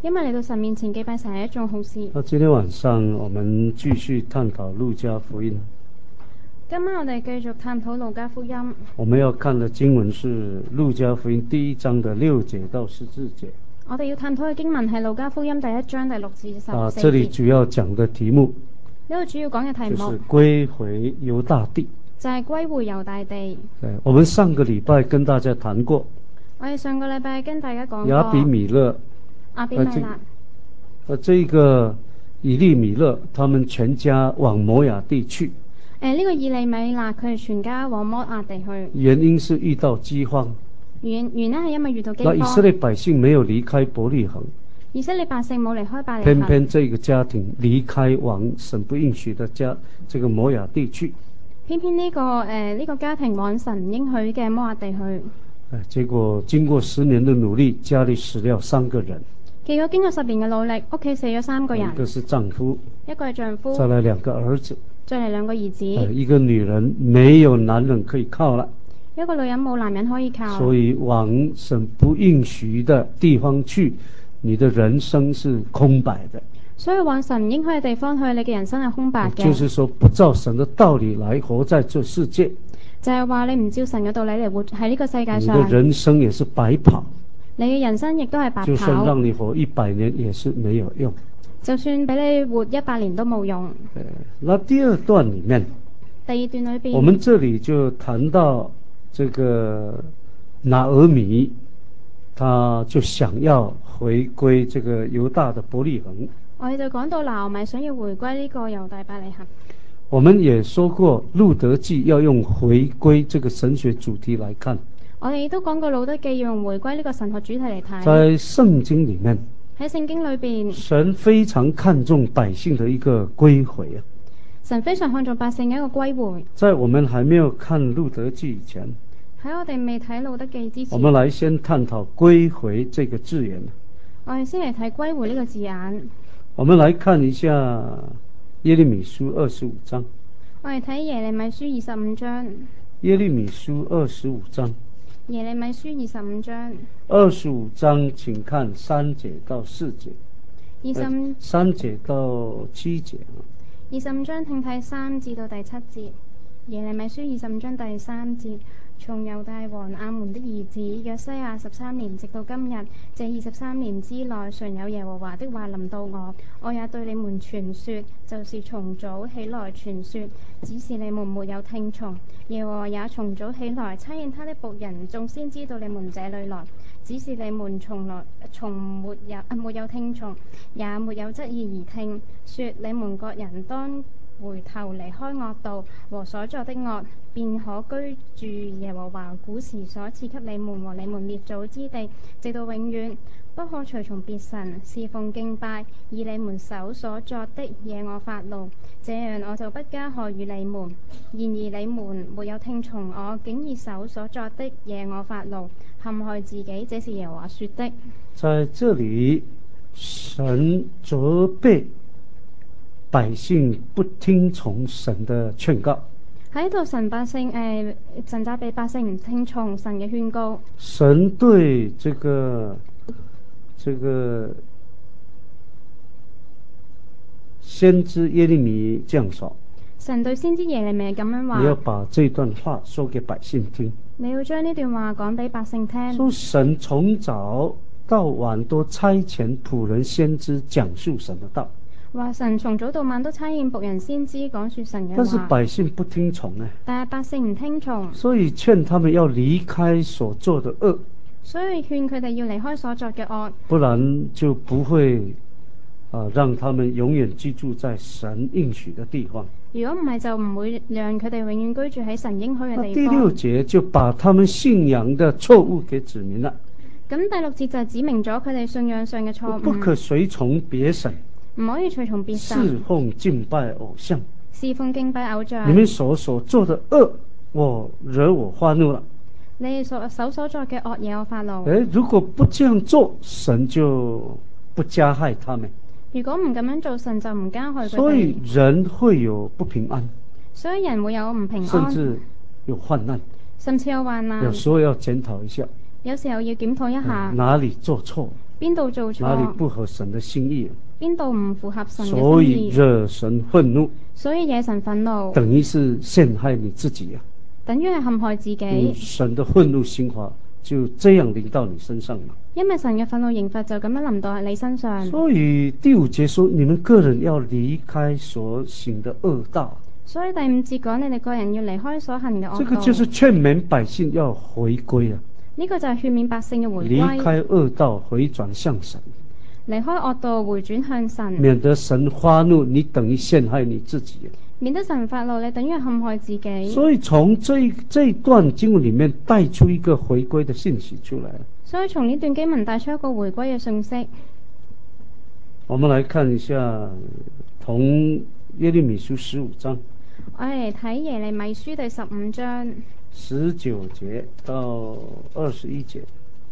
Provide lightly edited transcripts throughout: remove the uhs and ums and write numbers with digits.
因為嚟到神面前敬拜神係一種好事。 那今天晚上我們繼續探討路加福音。 今晚我哋繼續探討路加福音。 我們要看的經文是路加福音第1章的6節到14節。 我哋要探討嘅經文係路加福音第1章第6至14節。 這裡主要講的題目， 呢度主要講嘅題目就是歸回猶大地， 就係歸回猶大地。 我們上個禮拜跟大家談過， 我哋上個禮拜跟大家講過亞比米勒、這個以利米勒他們全家往摩亞地去。 呢個以利米勒佢哋全家往摩亞地去， 原因是遇到饑荒。 原因係因為遇到饑荒。 那以色列百姓沒有離開伯利恆， 以色列百姓冇離開伯利恆， 偏偏這個家庭離開往神不應許的這個摩亞地去。 偏偏呢個家庭往神應許嘅摩亞地去。 結果經過10年的努力，家裏死了3個人。 結果經過10年嘅努力，屋企死咗3個人。 一個是丈夫， 一個係丈夫， 再來2個兒子， 再嚟2個兒子。 一個女人沒有男人可以靠了， 一個女人冇男人可以靠， 所以往神不應許的地方去，你的人生是空白的。所以往神應許嘅地方去，你嘅人生係空白嘅。 就是說不照神的道理來活在這世界， 就係話你唔照神嘅道理嚟活喺呢個世界上， 你的人生也是白跑。 你嘅人生亦都係白跑。 就算讓你活100年也是沒有用， 就算俾你活100年都冇用。 那第二段裏面， 第2段裏邊， 我們這裡就談到這個拿俄米，他就想要回歸這個猶大的伯利恆。 我哋就講到拿俄米想要回歸呢個猶大伯利恆。 我們也說過路德記要用回歸這個神學主題來看。 我哋亦都講過路德記要用回歸呢個神學主題嚟睇。 在聖經裡面， 喺聖經裏邊， 神非常看重百姓的一個歸回啊。 神非常看重百姓嘅一個歸回。 在我們還沒有看路德記以前， 喺我哋未睇路德記之前， 我們來先探討歸回這個字眼。 我哋先嚟睇歸回呢個字眼。 我們來看一下耶利米書25章。 我哋睇耶利米書25章。 耶利米書25章。 耶利米書25章。 25章請看3節到4節。 3 節到7節。 25章請睇3至到第7節。耶利米書25章第3節。從猶大王亞捫的兒子約西亞13年直到今日，這23年之內，常有耶和華的話臨到我，我也對你們傳說，就是從早起來傳說，只是你們沒有聽從。耶和華也從早起來差遣他的僕人眾先知到你們這裏來，只是你們從沒有聽從，也沒有側耳而聽，說你們各人當回頭離開惡道和所作的惡，便可居住耶和華古時所賜給你們和你們列祖之地，直到永遠。不可隨從別神，侍奉敬拜，以你們手所作的惹我發怒，這樣我就不加害於你們。然而你們沒有聽從我，竟以手所作的惹我發怒，陷害自己，這是耶和華說的。 在這裡，神責備百姓不聽從神的勸告。 喺度神責備百姓唔聽從神嘅勸告。 神對這個先知耶利米這樣說。 神對先知耶利米咁樣話。 你要把這段話說給百姓聽。 你要將呢段話講俾百姓聽。 說神從早到晚都差遣僕人先知講述神的道。 話神從早到晚都差遣僕人先知講述神嘅話。 但是百姓不聽從呢？ 但係百姓唔聽從。 所以勸他們要離開所做的惡。 所以勸佢哋要離開所作嘅惡。 不然就不會讓他們永遠居住在神應許的地方。 如果唔係就唔會讓佢哋永遠居住喺神應許嘅地方。 第6節就把他們信仰的錯誤給指明了。 咁第6節就指明咗佢哋信仰上嘅錯誤。 不可隨從別神。 唔可以隨從別神。 侍奉敬拜偶像。 侍奉敬拜偶像。 你們所做的惡，惹我發怒了。 你哋手所作嘅惡惹我發怒。 如果不這樣做，神就不加害他們。 如果唔咁樣做，神就唔加害佢哋。 所以人會有不平安。 所以人會有唔平安。 甚至有患難。 甚至有患難。 有時候要檢討一下。 有時候要檢討一下。 哪裡做錯？ 邊度做哪里錯， 不合神的心意， 邊度唔符合神所以嘅心意， 惹神憤怒， 所以惹神憤怒， 等於是陷害你自己啊！ 等於係陷害自己。 神的憤怒刑罰就這樣臨到你身上了。 因為神嘅憤怒刑罰就咁樣臨到喺你身上。 所以第5節說，你們個人要離開所行的惡道。 所以第5節講，你哋個人要離開所行嘅惡道。 這個就是勸勉百姓要回歸啊！ 呢個就係勸勉百姓嘅回歸， 離開惡道，回轉向神。 離開惡道，回轉向神， 免得神發怒，你等於陷害你自己。 免得神發怒，你等於陷害自己。 所以從這段經文裡面帶出一個回歸的信息出來。 所以從呢段經文帶出一個回歸嘅信息。 我們來看一下同耶利米書15章。 我哋嚟睇耶利米書第15章 19節到21節。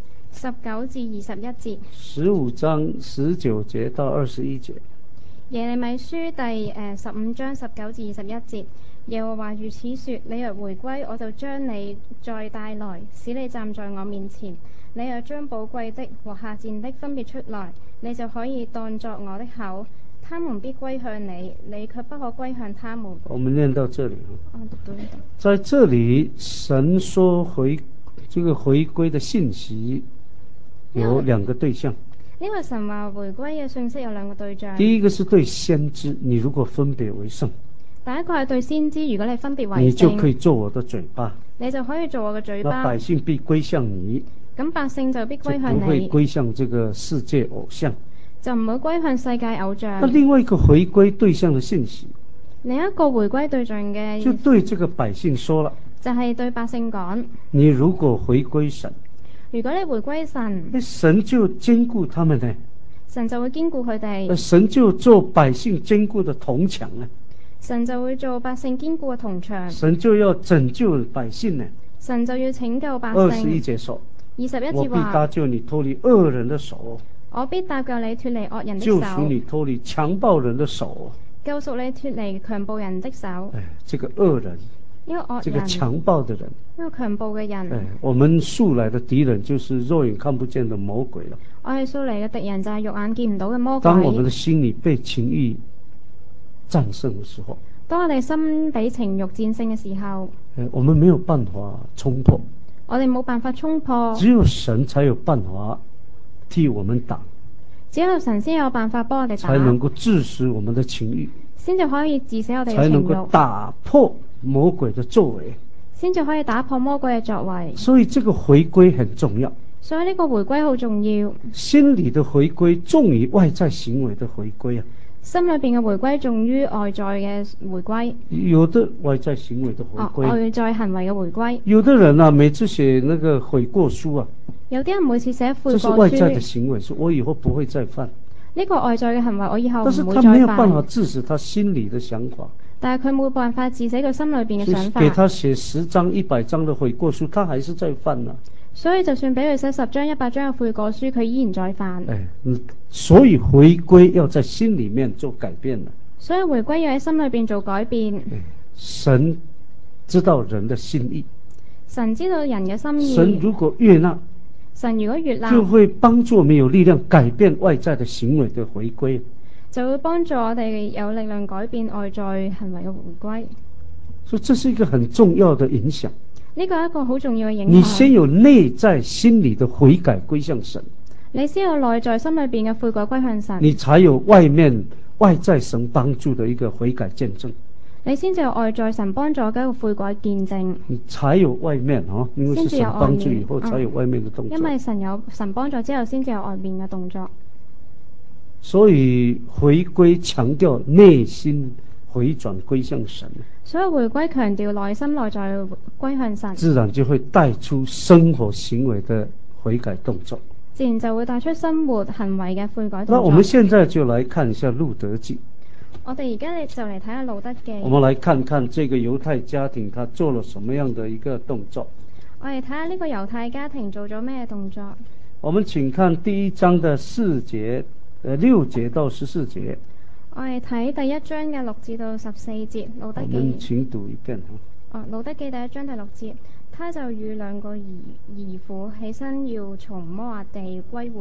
19至21節。 15章19節到21節。 耶利米書第15章19至21節。耶和華如此說：你若回歸，我就將你再帶來，使你站在我面前。你若將寶貴的和下賤的分別出來，你就可以當作我的口。他們必歸向你，你卻不可歸向他們。 我們念到這裡。 讀到呢度。 在這裡，神說這個回歸的信息有2個對象。 呢個神話回歸嘅信息有2個對象。第一個是對先知，你如果分別為聖。 第一個係對先知，如果你分別為聖， 你就可以做我的嘴巴。 你就可以做我嘅嘴巴。 那百姓必歸向你。 咁百姓就必歸向你。 就不會歸向這個世界偶像。 就唔會歸向世界偶像。 那另外一個回歸對象的信息， 另一個回歸對象嘅， 就對這個百姓說了， 就係對百姓講： 你如果回歸神， 如果你回歸神， 神就堅固他們呢， 神就會堅固佢哋， 神就做百姓堅固的銅牆呢， 神就會做百姓堅固嘅銅牆， 神就要拯救百姓呢， 神就要拯救百姓。 21節說 21節話： 我必搭救你脫離惡人的手， 我必搭救你脫離惡人的手， 救贖你脫離強暴人的手， 救贖你脫離強暴人的手。 這個惡人， 呢個惡人， 這個強暴的人， 呢個強暴嘅人， 我們素來的敵人就是肉眼看不見的魔鬼了。 我哋素嚟嘅敵人就係肉眼見唔到嘅魔鬼。 當我們的心裏被情欲戰勝的時候， 當我哋心俾情欲戰勝嘅時候， 我們沒有辦法衝破， 我哋冇辦法衝破， 只有神才有辦法替我們打， 只有神先有辦法幫我哋打， 才能夠致死我們的情欲， 先至可以致死我哋嘅情欲， 才能夠打破魔鬼的作為， 先至可以打破魔鬼嘅作為。 所以這個回歸很重要， 所以呢個回歸好重要， 心理的回歸重於外在行為的回歸啊。 心裏邊嘅回歸重於外在嘅回歸。 有的外在行為的回歸， 外在行為嘅回歸。 有的人啊，每次寫那個悔過書啊， 有啲人每次寫悔過書， 這是外在的行為，說我以後不會再犯。 呢個外在嘅行為，我以後唔會再犯。 但是他沒有辦法致死他心裏的想法。 但係佢冇辦法致死佢心裏邊嘅想法。 給他寫10章100章的悔過書，他還是在犯啊。 所以就算俾佢寫10章100章嘅悔過書，佢依然在犯。 所以回歸要在心裏面做改變了。 所以回歸要喺心裏邊做改變。 神知道人的心意。 神知道人嘅心意。 神如果悅納， 神如果悅納， 就會幫助我們有力量改變外在的行為的回歸。 就會幫助我哋有力量改變外在行為嘅回歸。 所以這是一個很重要的影響。 呢個係一個好重要嘅影響。 你先有內在心理的悔改歸向神， 你先有內在心裏邊嘅悔改歸向神， 你才有外在神幫助的一個悔改見證。 你先至有外在神幫助嘅一個悔改見證。 你才有外面因為是神幫助以後才有外面的動作。 因為神幫助之後先至有外面嘅動作。 所以回歸強調內心回轉歸向神， 所以回歸強調內心內在歸向神， 自然就會帶出生活行為的悔改動作， 自然就會帶出生活行為嘅悔改動作。 那我們現在就來看一下路德記。 我哋而家就嚟睇下路德記。 我們來看看這個猶太家庭他做了什麼樣的一個動作。 我哋睇下呢個猶太家庭做咗咩動作。 我們請看第1章的6節到14節。 我哋睇第1章嘅6至到14節，路德記。 我們請讀一遍。 路德記第1章第6節，他就與2個兒婦起身要從摩押地歸回，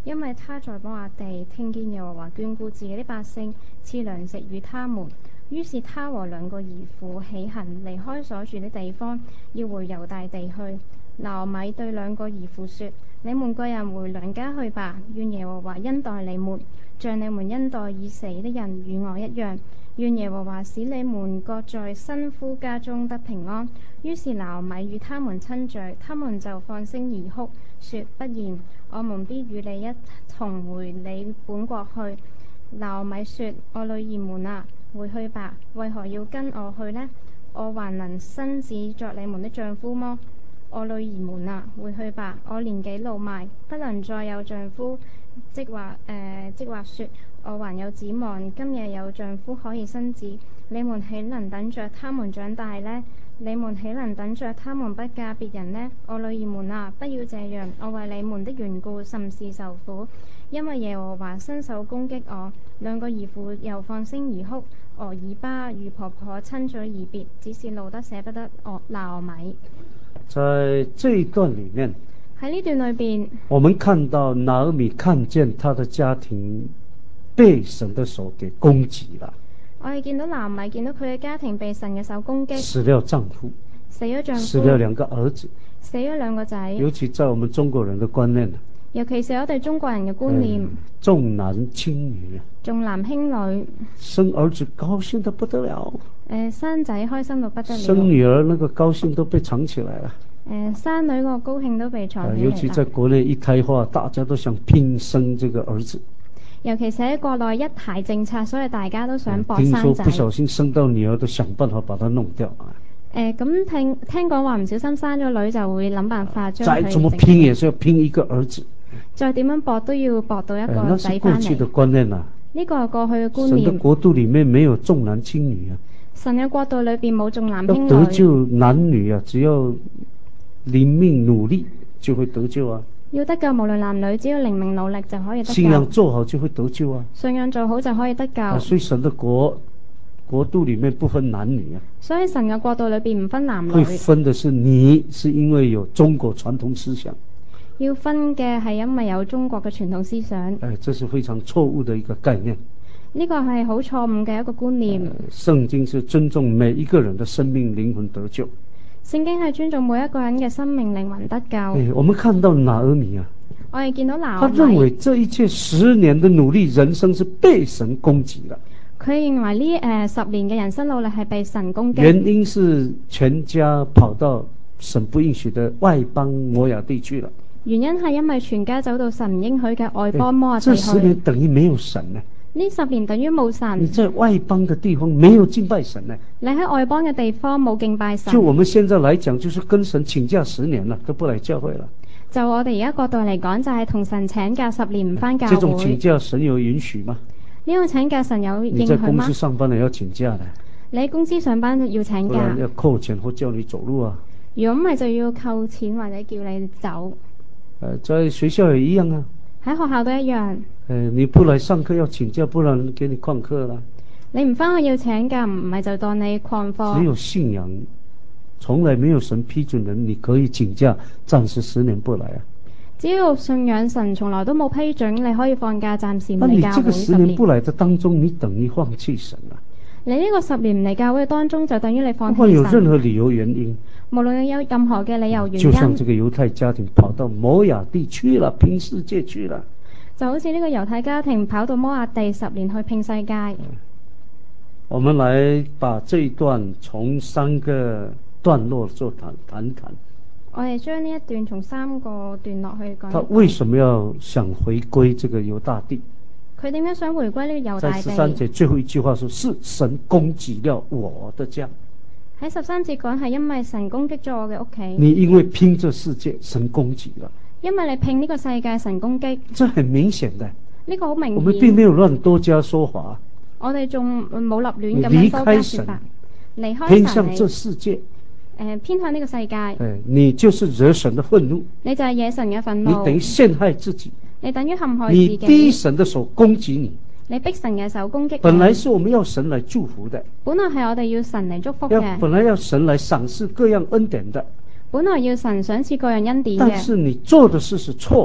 因為他在摩押地聽見耶和華眷顧自己的百姓，賜糧食與他們。於是他和兩個兒婦起行，離開所住的地方，要回猶大地去。拿俄米對兩個兒婦說：你們各人回娘家去吧，願耶和華恩待你們，像你們恩待已死的人與我一樣。願耶和華使你們各在新夫家中得平安。於是拿俄米與他們親嘴，他們就放聲而哭，說：不然，我們必與你一同回你本國去。拿俄米說：我女兒們啊，回去吧，為何要跟我去呢？我還能生子作你們的丈夫麼？我女兒們啊，回去吧，我年紀老邁，不能再有丈夫。即話說，我還有指望，今夜有丈夫可以生子，你們豈能等着他們長大呢？你們豈能等着他們不嫁別人呢？我女兒們啊，不要這樣，我為你們的緣故甚是受苦，因為耶和華伸手攻擊我。兩個兒婦又放聲而哭，俄爾巴與婆婆親嘴而別，只是路得捨不得拿俄米。 在這一段裡面， 喺呢段裏邊， 我們看到拿俄米看見他的家庭被神的手給攻擊了。 我哋見到拿俄米見到佢嘅家庭被神嘅手攻擊， 死了丈夫， 死咗丈夫， 死了兩個兒子， 死咗兩個仔。 尤其在我們中國人的觀念， 尤其是我哋中國人嘅觀念， 重男輕女， 重男輕女， 生兒子高興得不得了， 生仔開心到不得了， 生女兒那個高興都被藏起來了， 生女個高興都被藏起來。 尤其在國內一胎化，大家都想拼生這個兒子。 尤其是喺國內一孩政策，所以大家都想搏生仔。 聽說不小心生到女兒都想辦法把它弄掉。 咁聽講話唔小心生咗女就會諗辦法將佢。 再怎麼拼也是要拼一個兒子。 再點樣搏都要搏到一個仔翻嚟。 那是過去的觀念啊。 呢個係過去嘅觀念。 神的國度裡面沒有重男輕女啊。 神嘅國度裏邊冇重男輕女。 要得救男女啊，只要靈命努力就會得救啊。要得救無論男女，只要靈命努力就可以得救。信仰做好就會得救啊。信仰做好就可以得救。所以神的國度裡面不分男女啊。所以神嘅國度裏邊唔分男女。會分的是你是因為有中國傳統思想。要分嘅係因為有中國嘅傳統思想。這是非常錯誤的一個概念。呢個係好錯誤嘅一個觀念。聖經是尊重每一個人的生命靈魂得救。聖經係尊重每一個人嘅生命靈魂得救。我們看到拿俄米啊，我哋見到拿俄米，他認為這一切10年的努力人生是被神攻擊了。佢認為呢10年嘅人生努力係被神攻擊。原因是全家跑到神不允許的外邦摩亞地去了。原因係因為全家走到神唔應許嘅外邦摩亞地去。這10年等於沒有神呢。呢10年等於冇神。你在外邦的地方沒有敬拜神呢？你喺外邦嘅地方冇敬拜神。就我們現在來講，就是跟神請假10年了，都不來教會了。就我哋而家角度嚟講，就係同神請假10年唔返教會。這種請假神有允許嗎？呢種請假神有應許嗎？你在公司上班了要請假的。你喺公司上班要請假。不然要扣錢或叫你走路啊。如果唔係就要扣錢或者叫你走。在學校也一樣啊。喺學校都一樣。你不來上課要請假，不然給你曠課啦。你唔返去要請假，唔係就當你曠課。只有信仰，從來沒有神批准人，你可以請假，暫時10年不來啊。只要信仰神，從來都冇批准你可以放假，暫時唔嚟教會。那你這個10年不來的當中，你等於放棄神啦。你呢個10年唔嚟教會當中，就等於你放棄神。不管有任何理由原因。無論你有任何嘅理由原因。就像這個猶太家庭跑到摩亞地去了，拼世界去了。就好似呢個猶太家庭跑到摩亞地10年去拼世界。我們來把這一段從3個段落做談談。我哋將呢一段從3個段落去講。他為什麼要想回歸這個猶大地？佢點解想回歸呢個猶大地？在13節最後一句話說：是神攻擊了我的家。喺13節講係因為神攻擊咗我嘅屋企。你因為拼這世界，神攻擊了。因為你拼呢個世界，神攻擊。這很明顯的。呢個好明顯。我們並沒有亂多加說法。我哋仲冇立亂咁樣多加說法。離開神，偏向這世界。偏向呢個世界。你就是惹神的憤怒。你就係惹神嘅憤怒。你等於陷害自己。你等於陷害自己。你逼神的手攻擊你。你逼神嘅手攻擊你。本來是我們要神來祝福的。本來係我哋要神嚟祝福嘅。本來要神來賞賜各樣恩典的。本來要神賞賜各樣恩典嘅。但是你做的事是錯。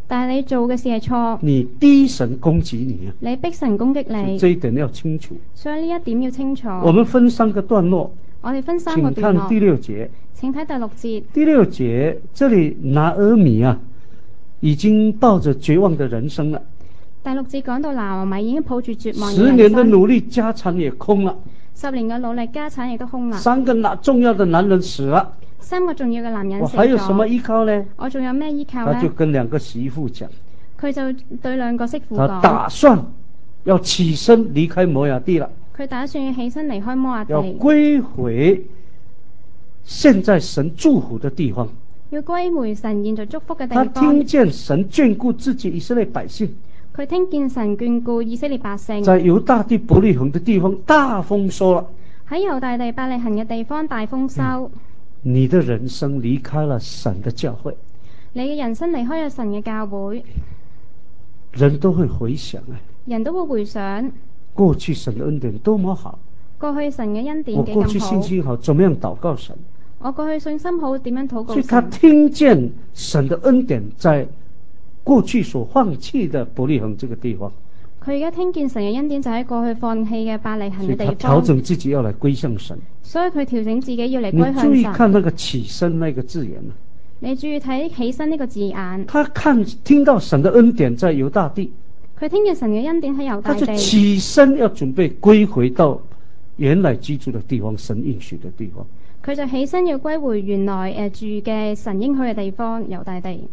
但係你做嘅事係錯， 你逼神攻擊你啊！ 你逼神攻擊你， 這一點要清楚。 所以呢一點要清楚。 我們分3個段落， 我哋分3個段落。 請看第6節。 請睇第6節。 第6節，這裡拿俄米啊，已經抱着絕望的人生了。 第6節講到拿俄米已經抱住絕望嘅人生。 10年的努力，家產也空了。 10年嘅努力，家產亦都空啦。 3個重要的男人死了。 3個重要嘅男人死咗。 我還有什麼依靠呢？ 我仲有咩依靠呢？ 他就跟2個媳婦講。 佢就對2個媳婦講。 他打算要起身離開摩亞地了。 佢打算要起身離開摩亞地。 要歸回現在神祝福的地方。 要歸回神現在祝福嘅地方。 他聽見神眷顧自己以色列百姓。 佢聽見神眷顧以色列百姓。 在猶大地伯利恆的地方大豐收了。 喺猶大地伯利恆嘅地方大豐收。 你的人生離開了神的教會。 你嘅人生離開咗神嘅教會。 人都會回想人都會回想過去神的恩典多麼好。 過去神嘅恩典幾咁好。 我過去信心好，怎麼樣禱告神？ 我過去信心好，點樣禱告神？ 所以他聽見神的恩典在過去所放棄的伯利恆這個地方。 佢而家聽見神嘅恩典就喺過去放棄嘅伯利恆嘅地方。 他調整自己要來歸向神。 所以佢調整自己要嚟歸向神。 你注意看那個起身那個字眼啊。 你注意睇起身呢個字眼。 他聽到神的恩典在猶大地。 佢聽見神嘅恩典喺猶大地。 他就起身要準備歸回到原來居住的地方，神應許的地方。 佢就起身要歸回原來住嘅神應許嘅地方，猶大地。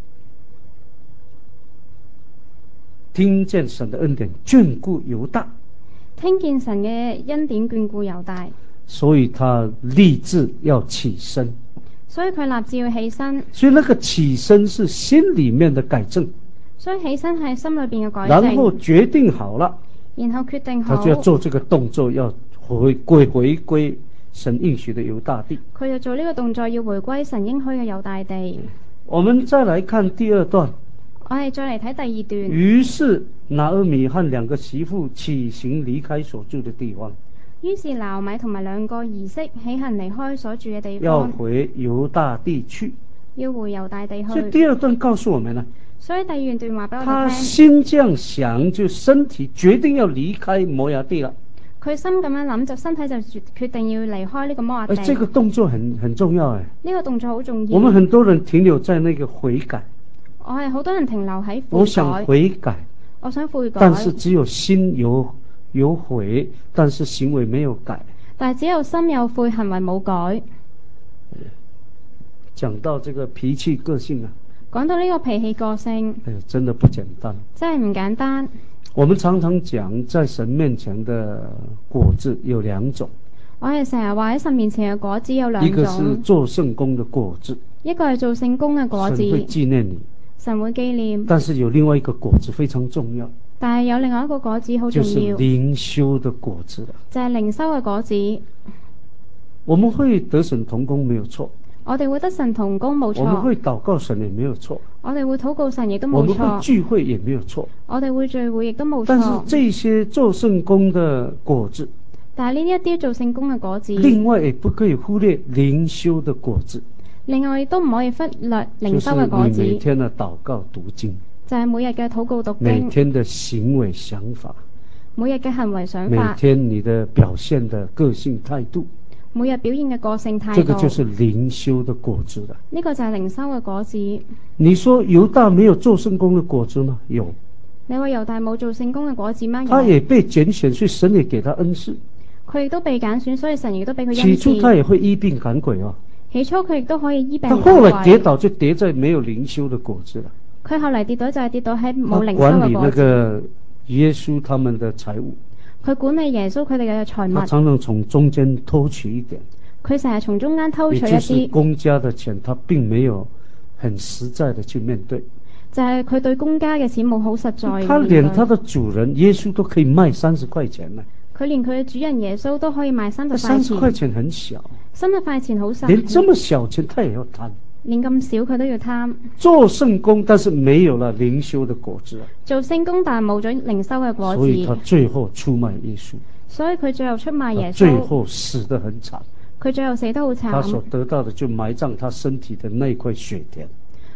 聽見神的恩典眷顧猶大。 聽見神嘅恩典眷顧猶大。 所以他立志要起身。 所以佢立志要起身。 所以那個起身是心裏面的改正。 所以起身係心裏邊嘅改正。 然後決定好了。 然後決定好。 他就要做這個動作，要回歸神應許的猶大地。 佢就做呢個動作，要回歸神應許嘅猶大地。 我們再來看第2段。 我哋再嚟睇第2段。 於是拿俄米和2個媳婦起行離開所住的地方。 於是拿俄米同埋2個兒媳起行離開所住嘅地方。 要回猶大地去。 要回猶大地去。 所以第2段告訴我們呢。 所以第2段話俾我哋聽。 他心這樣想，就身體決定要離開摩亞地了。 佢心咁樣諗，就身體就決定要離開呢個摩亞地。 這個動作很重要。呢個動作好重要。 我們很多人停留在那個悔改。 我係好多人停留喺悔改。 我想悔改。 我想悔改。 但是只有心有悔，但是行為沒有改。 但係只有心有悔，行為冇改。 講到這個脾氣個性啊。 講到呢個脾氣個性。 真的不簡單。 真係唔簡單。 我們常常講，在神面前的果子有2種。 我哋成日話喺神面前嘅果子有2種。 一個是做聖工的果子。 一個係做聖工嘅果子。 神會紀念你。 神會紀念。 但是有另外一個果子非常重要。 但係有另外一個果子好重要。 就是靈修的果子。 就係靈修嘅果子。 我們會得神同工沒有錯。 我哋會得神同工冇錯。 我們會禱告神也沒有錯。 我哋會禱告神亦都冇錯。 我們會聚會也沒有錯。 我哋會聚會亦都冇錯。 但是這些做聖工的果子。 但係呢一啲做聖工嘅果子。 另外也不可以忽略靈修的果子。 另外亦都唔可以忽略靈修嘅果子。 就是你每天的禱告讀經。 就係每日嘅禱告讀經。 每天的行為想法。 每日嘅行為想法。 每天你的表現的個性態度。 每日表現嘅個性態度。 這個就是靈修的果子了。 呢個就係靈修嘅果子。 你說猶大沒有做聖工的果子嗎？有。 你話猶大冇做聖工嘅果子嗎？ 他也被揀選，所以神也給他恩賜。 佢亦都被揀選，所以神亦都俾佢恩賜。 起初他也會醫病趕鬼啊。 起初佢亦都可以醫病趕鬼。 他後來跌倒就跌在沒有靈修的果子了。 佢後嚟跌倒就係跌倒喺冇靈修嘅果子。 管理那個耶穌他們的財物。 佢管理耶穌佢哋嘅財物。 他常常從中間偷取一點。 佢成日從中間偷取一啲。 也就是公家的錢，他並沒有很實在的去面對。 就係佢對公家嘅錢冇好實在。 他連他的主人耶穌都可以賣30塊錢呢。 佢連佢嘅主人耶穌都可以賣30塊錢。 30塊錢很小。 30塊錢好細。 連這麼小錢他也要貪。 連咁少佢都要貪。 做聖工，但是沒有了靈修的果子。 做聖工但冇咗靈修嘅果子。 所以他最後出賣耶穌。 所以佢最後出賣耶穌。 最後死得很慘。 佢最後死得好慘。 他所得到的就埋葬他身體的那塊血田。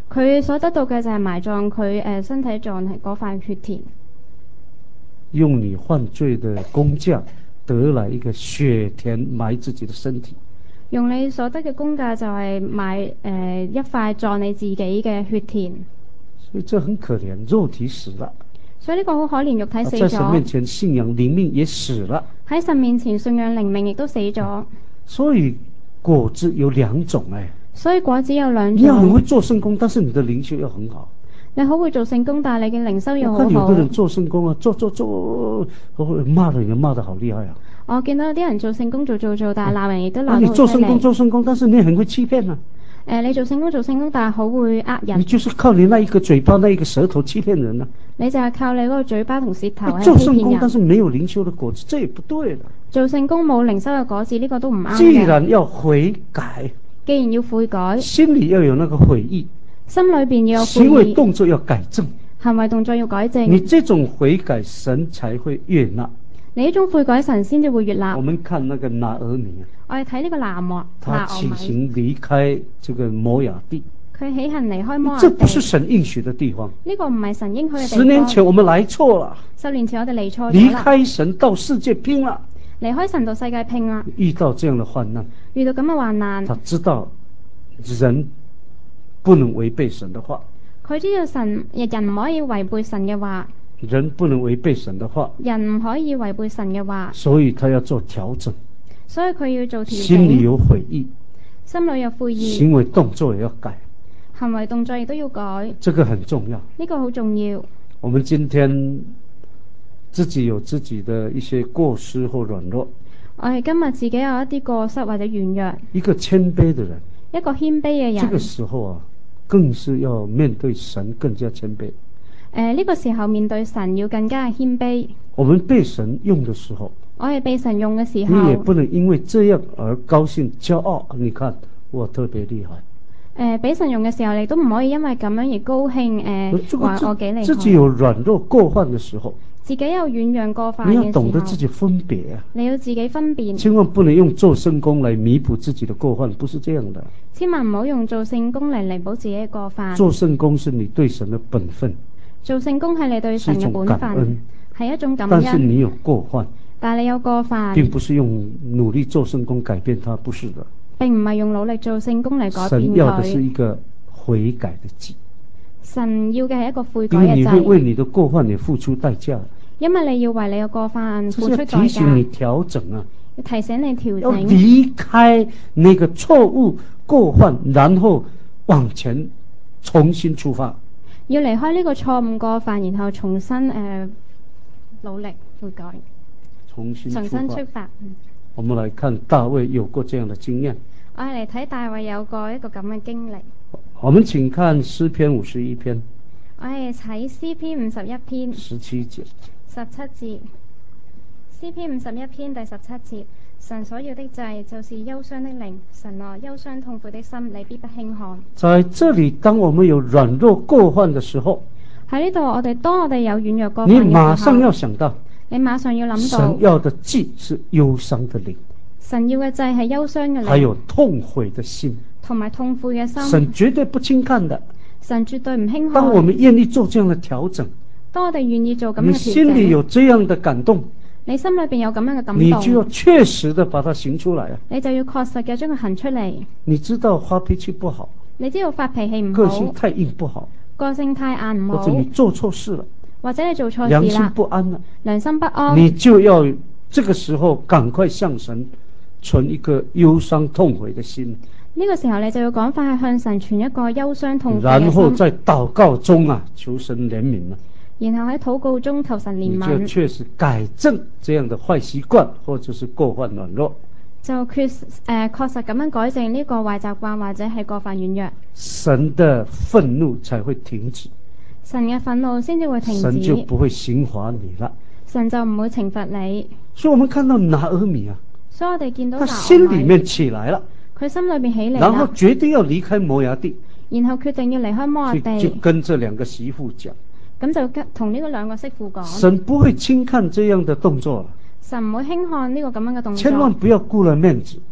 佢所得到嘅就係埋葬佢身體臟係嗰塊血田。 用你犯罪的工價得來一個血田埋自己的身體。 用你所得嘅工價就係買一塊葬你自己嘅血田。 所以這很可憐，肉體死了。 所以呢個好可憐，肉體死咗。 在神面前信仰靈命也死了。 喺神面前信仰靈命亦都死咗。 所以果子有兩種所以果子有兩種。 你要很會做聖工，但是你的靈修要很好。 你好會做聖工，但係你嘅靈修要好好。 我看有個人做聖工啊，做，罵人也罵得好厲害啊。 我見到有啲人做聖工做，但係鬧人亦都鬧得好犀利。 你做聖工，但是你很會欺騙啊。 你做聖工，但係好會呃人。 你就是靠你那一個嘴巴，那一個舌頭欺騙人啊。 你就係靠你嗰個嘴巴同舌頭做聖工，但是沒有靈修的果子，這也不對了。 做聖工冇靈修嘅果子，呢個都唔啱嘅。 既然要悔改， 既然要悔改， 心裏要有那個悔意， 心裏邊要有悔意， 行為動作要改正， 行為動作要改正。 你這種悔改，神才會悅納。 你呢種悔改，神先至會悅納。 我們看那個拿俄米啊， 我哋睇呢個拿俄米， 他起行離開這個摩亞地， 佢起行離開摩亞地， 這不是神應許的地方。 呢個唔係神應許嘅地方。 10年前我們來錯了 ，10年前我哋嚟錯咗啦， 離開神到世界拼了， 離開神到世界拼啦。 遇到這樣的患難， 遇到咁嘅患難， 他知道人不能違背神的話， 佢知道人唔可以違背神嘅話， 人不能違背神的話， 人唔可以違背神嘅話， 所以他要做調整， 所以佢要做調整， 心裏有悔意， 心裏有悔意， 行為動作也要改， 行為動作亦都要改， 這個很重要， 呢個好重要。 我們今天自己有自己的一些過失或軟弱， 我哋今日自己有一啲過失或者軟弱， 一個謙卑的人， 一個謙卑嘅人， 這個時候啊，更是要面對神更加謙卑。 呢個時候面對神要更加謙卑。 我們被神用的時候， 我哋被神用嘅時候， 你也不能因為這樣而高興驕傲。你看我特別厲害。 俾神用嘅時候，你都唔可以因為咁樣而高興。話我幾厲害。 自己有軟弱過犯的時候， 自己有軟弱過犯嘅時候， 你要懂得自己分別啊。 你要自己分辨， 千萬不能用做聖工來彌補自己的過犯，不是這樣的。 千萬唔好用做聖工嚟彌補自己嘅過犯。 做聖工是你對神的本分。 做聖工係你對神嘅本分，係一種感恩。 但是你有過犯， 但係你有過犯， 並不是用努力做聖工改變它，不是的。 並唔係用努力做聖工嚟改變佢。 神要的是一個悔改的祭。 神要嘅係一個悔改嘅祭。 因為你會為你的過犯而付出代價。 因為你要為你嘅過犯付出代價。 提醒你調整啊， 要提醒你調整。 要離開那個錯誤過犯，然後往前重新出發。 要離開呢個錯誤過犯，然後重新努力悔改，重新出發。 我們來看大衛有過這樣的經驗。 我哋嚟睇大衛有過一個咁嘅經歷。 我們請看詩篇51篇。 我哋睇詩篇51篇 17節。 17節。詩篇51篇第17節。神所要的祭就是憂傷的靈，神啊，憂傷痛苦的心，你必不輕看。在這裡，當我們有軟弱過犯的時候， 喺呢度當我哋有軟弱過犯嘅時候， 你馬上要想到， 你馬上要諗到， 神要的祭是憂傷的靈， 神要嘅祭係憂傷嘅靈， 還有痛悔的心， 同埋痛悔嘅心， 神絕對不輕看的， 神絕對唔輕看。 當我們願意做這樣的調整， 當我哋願意做咁嘅調整， 你心裡有這樣的感動， 你心裏邊有咁樣嘅感動， 你就要確實的把它行出來啊！ 你就要確實嘅將佢行出嚟。 你知道發脾氣不好， 你知道發脾氣唔好， 個性太硬不好， 個性太硬唔好， 或者你做錯事了， 或者你做錯事啦， 良心不安了， 良心不安， 你就要這個時候趕快向神存一個憂傷痛悔的心。 呢個時候你就要趕快去向神存一個憂傷痛悔嘅心， 然後在禱告中啊，求神憐憫啊。 然後喺禱告中求神憐憫， 你就確實改正這樣的壞習慣，或者是過犯軟弱， 就確實咁樣改正呢個壞習慣或者係過犯軟弱， 神的憤怒才會停止， 神嘅憤怒先至會停止， 神就不會刑罰你了， 神就唔會懲罰你。 所以我們看到拿俄米啊， 所以我哋見到拿俄米， 他心裡面起來了， 佢心裏邊起嚟， 然後決定要離開摩亞地， 然後決定要離開摩亞地， 就跟這兩個媳婦講。 咁就同呢個兩個媳婦講， 神不會輕看這樣的動作， 神唔會輕看呢個咁樣嘅動作， 千萬不要顧了面子，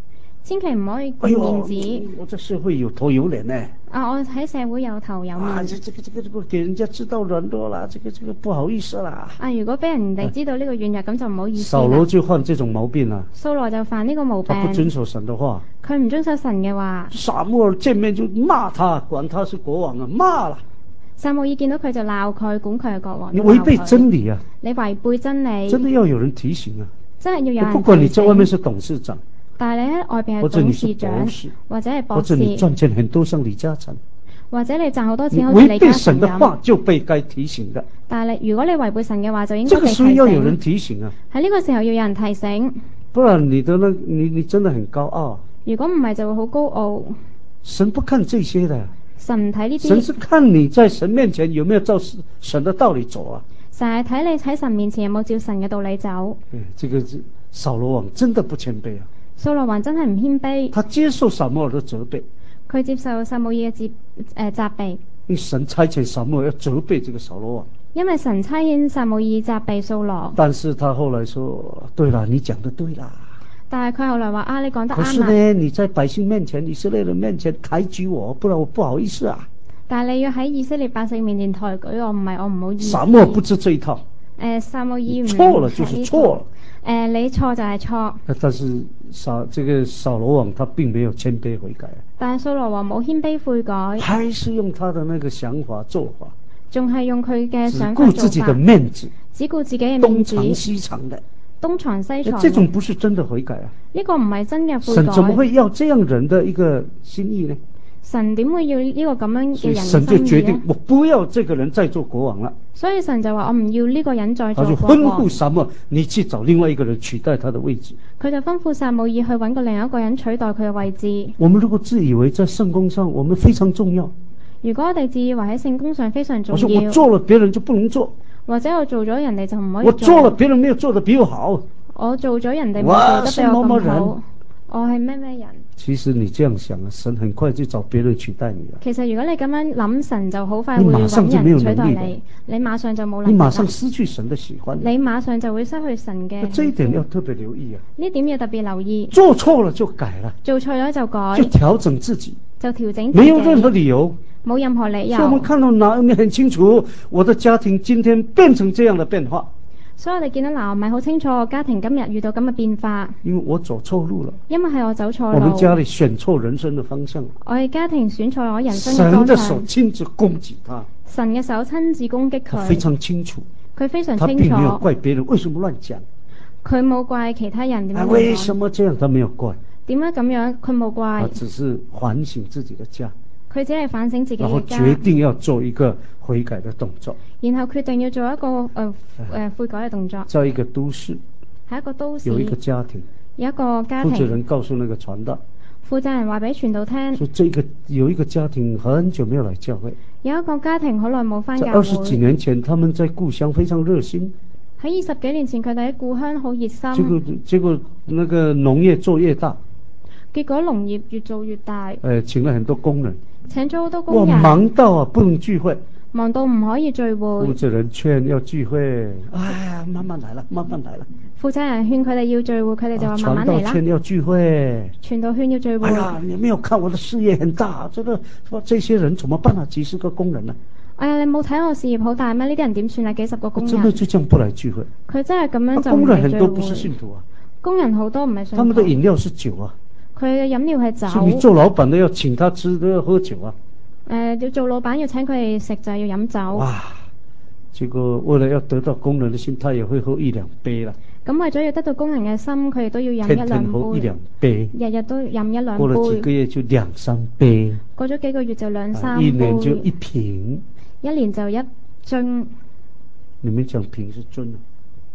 千祈唔可以顧面子。 我在社會有頭有臉呢。 我喺社會有頭有面。 這個給人家知道軟弱啦，這個不好意思啦。 如果俾人哋知道呢個軟弱，咁就唔好意思啦。 掃羅就犯這種毛病啦。 掃羅就犯呢個毛病。 他不遵守神的話。 佢唔遵守神嘅話。 撒母耳見面就罵他，管他是國王啊，罵啦。 撒母耳見到佢就鬧佢，管佢係國王。 你違背真理啊！ 你違背真理。 真的要有人提醒啊！ 真係要有人提醒。 不管你在外面是董事長， 但係你喺外邊係董事長，或者係博士， 或者你賺錢很多像李嘉誠， 或者你賺好多錢好似李嘉誠咁。違背神的話就被該提醒的。 但係如果你違背神嘅話，就應該被提醒。 這個時候要有人提醒啊！ 喺呢個時候要有人提醒， 不然你真的很高傲。 如果唔係就會好高傲。 神不看這些的。 神唔睇呢啲。 神是看你在神面前有沒有照神的道理走啊。 神係睇你喺神面前有冇照神嘅道理走。 這個掃羅王真的不謙卑啊。掃羅王真係唔謙卑。 他接受撒母耳的責備。 佢接受撒母耳嘅責備。 因為神差遣撒母耳要責備這個掃羅王。 因為神差遣撒母耳責備掃羅。 但是他後來說：對啦，你講得對啦。 但係佢後來話你講得啱啦。可是呢，你在百姓面前、以色列人面前抬舉我，不然我不好意思啊。 但係你要喺以色列百姓面前抬舉我，唔係我唔好意思。 撒母耳不知這一套。 撒母耳唔錯了就是錯了。 你錯就係錯。 但是這個掃羅王他並沒有謙卑悔改。 但係掃羅王冇謙卑悔改， 還是用他的那個想法做法。 仲係用佢嘅想法做法。 只顧自己的面子。 只顧自己嘅面子。 東藏西藏的。 東藏西藏。 這種不是真的悔改啊！ 呢個唔係真嘅悔改。 神怎麼會要這樣人的一個心意呢？ 神點會要呢個咁樣嘅人嘅心意呢？ 神就決定我不要這個人再做國王了。所以神就話我唔要呢個人再做國王。 他就吩咐撒母耳，你去找另外一個人取代他的位置。 佢就吩咐撒母耳去揾個另一個人取代佢嘅位置。 我們如果自以為在聖工上我們非常重要， 如果我哋自以為喺聖工上非常重要， 我做了別人就不能做， 或者我做咗人哋就唔可以做。 我做了別人沒有做得比我好， 我做咗人哋冇做得比我咁好，我係咩人？ 其實你這樣想啊，神很快就找別人取代你啊。 其實如果你咁樣諗，神就好快會揾人取代你，你馬上就冇能力， 你馬上失去神的喜歡， 你馬上就會失去神嘅。 這一點要特別留意啊！ 呢點要特別留意。 做錯了就改了， 做錯咗就改， 就調整自己， 就調整自己， 沒有任何理由， 冇任何理由。 所以我們看到哪裡很清楚，我的家庭今天變成這樣的變化。 所以我哋見到拿俄米好清楚，我家庭今日遇到咁嘅變化。 因為我走錯路了。 因為係我走錯路。 我們家裡選錯人生的方向。 我哋家庭選錯我人生嘅方向。 神的手親自攻擊他。 神嘅手親自攻擊佢。 非常清楚。 佢非常清楚。 他並沒有怪別人為什麼亂講。 佢冇怪其他人點樣講。 為什麼這樣？他沒有怪。 點解咁樣？佢冇怪。 他只是反省自己的家。 佢只係反省自己嘅家。 然後決定要做一個悔改的動作。 然後決定要做一個悔改嘅動作。 在一個都市。 係一個都市。 有一個家庭。 有一個家庭。 負責人告訴那個傳道。 負責人話俾傳道聽。 說有一個家庭很久沒有來教會。 有一個家庭好耐冇返教會。 在20幾年前，他們在故鄉非常熱心。 喺20幾年前，佢哋喺故鄉好熱心。 結果那個農業做越大。 結果農業越做越大。 請了很多工人。 請咗好多工人。 哇，忙到啊，不能聚會。 忙到唔可以聚會。 負責人勸要聚會，哎呀，慢慢來了，慢慢來了。 負責人勸佢哋要聚會，佢哋就話慢慢嚟啦。 傳道勸要聚會。 傳道勸要聚會。 哎呀，你沒有看我的事業很大，這些人怎麼辦啊？幾十個工人啊。 哎呀，你冇睇我事業好大咩？呢啲人點算啊？幾十個工人。 真的就這樣不來聚會。 佢真係咁樣就唔嚟聚會。 工人很多不是信徒啊。 工人好多唔係信徒。 他們的飲料是酒啊。 佢嘅飲料係酒。 你做老闆的要請他吃，都要喝酒啊。 要做老闆要請佢哋食就係要飲酒。 哇！結果為了要得到工人的心，他也會喝1-2杯啦。 咁為咗要得到工人嘅心，佢哋都要飲1-2杯。 天天喝1-2杯。 日日都飲1-2杯。 過了幾個月就2-3杯。過咗幾個月就2-3杯。 一年就1瓶。 一年就1樽。 你們講瓶是樽啊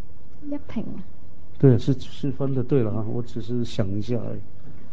？1瓶。 對，是分的對了啊，我只是想一下而已。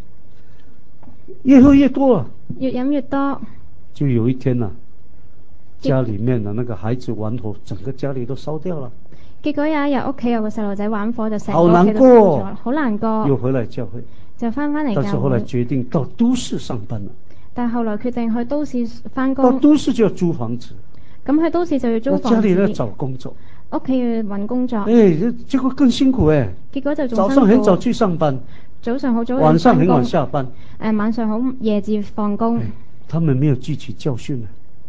越喝越多啊。 越飲越多。 就有一天啊，家裏面的那個孩子玩火，整個家裏都燒掉了。 結果有一日屋企有個細路仔玩火，就成個屋企都燒咗， 好難過。 又回來教會， 就翻嚟教會。 但是後來決定到都市上班了。 但係後來決定去都市翻工。 到都市就要租房子。 咁去都市就要租房子。 家裏要找工作。 屋企要揾工作。 結果更辛苦結果就仲辛苦。 早上很早去上班， 早上好早去晚上很晚下班。 晚上好夜至放工。 他們沒有汲取教訓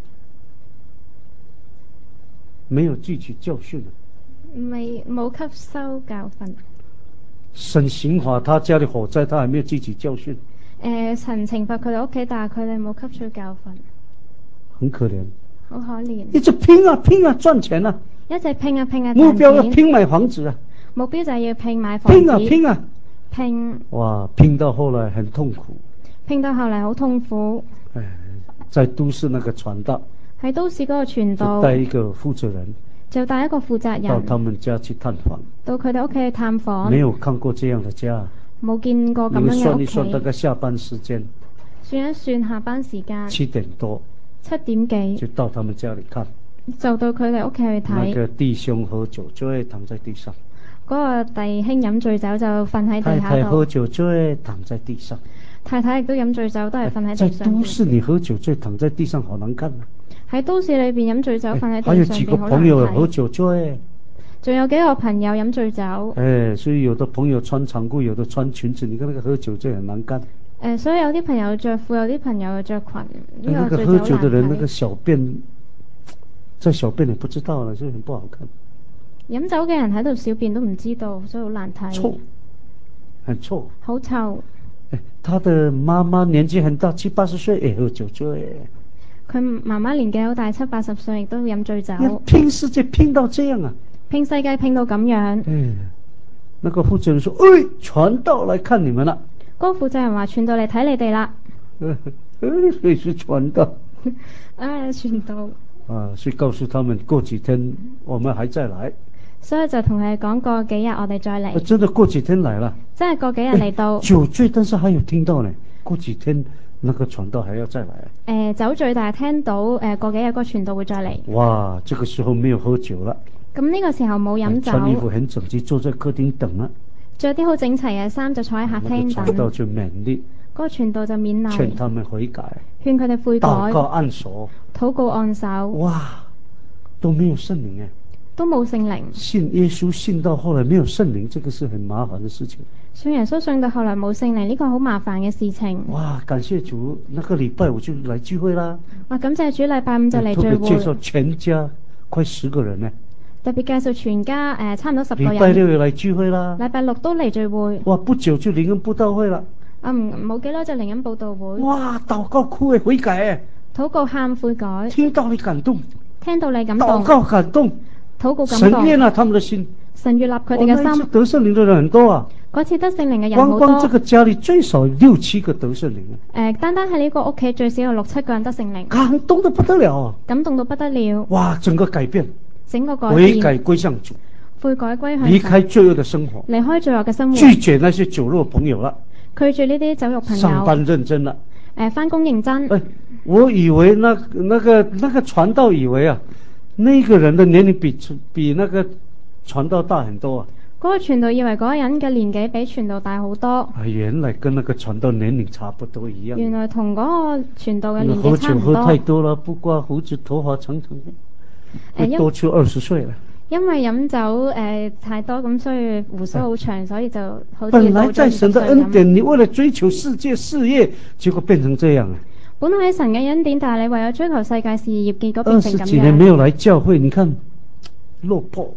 沒有汲取教訓冇吸收教訓。 神刑罰他家的火災，他還沒有汲取教訓。 神懲罰佢哋屋企，但係佢哋冇吸取教訓。 很可憐。 好可憐。 一直拼啊拼啊賺錢啊。 一直拼啊拼啊。 目標要拼買房子啊。 目標就係要拼買房子。 拼啊拼啊。 拼。 哇，拼到後來很痛苦。 拼到後來好痛苦。 在都市那個傳道。 喺都市嗰個傳道。 就帶一個負責人。 就帶一個負責人。 到他們家去探訪。 到佢哋屋企去探訪。 沒有看過這樣的家。 冇見過咁樣嘅屋企。 你算一算大概下班時間。 算一算下班時間。 7點多。 7點幾。 就到他們家裏看。 就到佢哋屋企去睇。 那個弟兄喝酒醉躺在地上。 嗰個弟兄飲醉酒就瞓喺地下度。 太太喝酒醉躺在地上。 太太亦都飲醉酒，都係瞓喺地上。 在都市你喝酒醉躺在地上好難看啊。喺都市裏邊飲醉酒瞓喺地上邊好難睇。 還有幾個朋友喝酒醉。 仲有幾個朋友飲醉酒。 所以有的朋友穿長褲，有的穿裙子，你看那個喝酒醉很難看。 所以有啲朋友着褲，有啲朋友着裙。 那個喝酒的人，那個小便，在小便也不知道了，所以很不好看。 飲酒嘅人喺度小便都唔知道，所以好難睇。 臭，很臭。 好臭。 他的媽媽年紀很大，70、80歲也喝酒醉。 佢媽媽年紀好大，70、80歲亦都飲醉酒。 拼世界拼到這樣啊！ 拼世界拼到咁樣。 那個負責人說：傳道來看你們啦。 嗰個負責人話：傳道嚟睇你哋啦。 誰是傳道？ 傳道。 所以告訴他們過幾天我們還再來。 所以就同佢哋講過幾日我哋再嚟。 真的過幾天來了。 真係過幾日嚟到。 酒醉，但是還有聽到呢。過幾天那個傳道還要再來。 酒醉但係聽到過幾日個傳道會再嚟。 哇，這個時候沒有喝酒了。 咁呢個時候冇飲酒。 穿衣服很整齊，坐在客廳等啦。 着啲好整齊嘅衫就坐喺客廳等。 傳道就勉勵。 嗰個傳道就勉勵。 勸他們悔改。 勸佢哋悔改。 禱告按手。 禱告按手。 哇，都沒有聖靈。 都冇聖靈。 信耶穌信到後來沒有聖靈，這個是很麻煩的事情。 信耶穌信到後來冇聖靈，呢個好麻煩嘅事情。 哇，感謝主，那個禮拜五就來聚會啦。 哇，感謝主，禮拜五就嚟聚會。 特別介紹全家快10個人呢。 特別介紹全家差唔多10個人。 禮拜六又嚟聚會啦。 禮拜六都嚟聚會。 哇，不久就靈恩佈道會啦。 冇幾耐就靈恩佈道會。 哇，禱告哭悔改。 禱告喊悔改。 聽到你感動。 聽到你感動。 禱告感動。 禱告感動。 神悅納他們的心。 神悅納佢哋嘅心。 那次得聖靈的人很多啊。 嗰次得聖靈嘅人好多。 光這個家裏最少6、7個得聖靈啊。 單單喺呢個屋企最少有6、7個人得聖靈。 感動得不得了啊！ 感動到不得了。 哇，整個改變。 整個改變。 悔改歸向主。 悔改歸向主。 離開罪惡的生活。離開罪惡嘅生活。 拒絕那些酒肉朋友啦。 拒絕呢啲酒肉朋友。 上班認真啦。 返工認真。 我以為那個傳道以為啊，那個人的年齡比那個傳道大很多啊。 嗰個傳道以為嗰個人嘅年紀比傳道大好多。 原來跟那個傳道年齡差不多一樣。 原來同嗰個傳道嘅年紀差唔多。 喝酒喝太多了，不刮鬍子，頭髮長長的，多出20歲了。因為飲酒太多，咁所以鬍鬚好長，所以就好似本來在神的恩典，你為了追求世界事業，結果變成這樣啊！ 本來喺神嘅恩典，但係你為咗追求世界事業，結果變成咁樣。20幾年沒有來教會，你看落魄。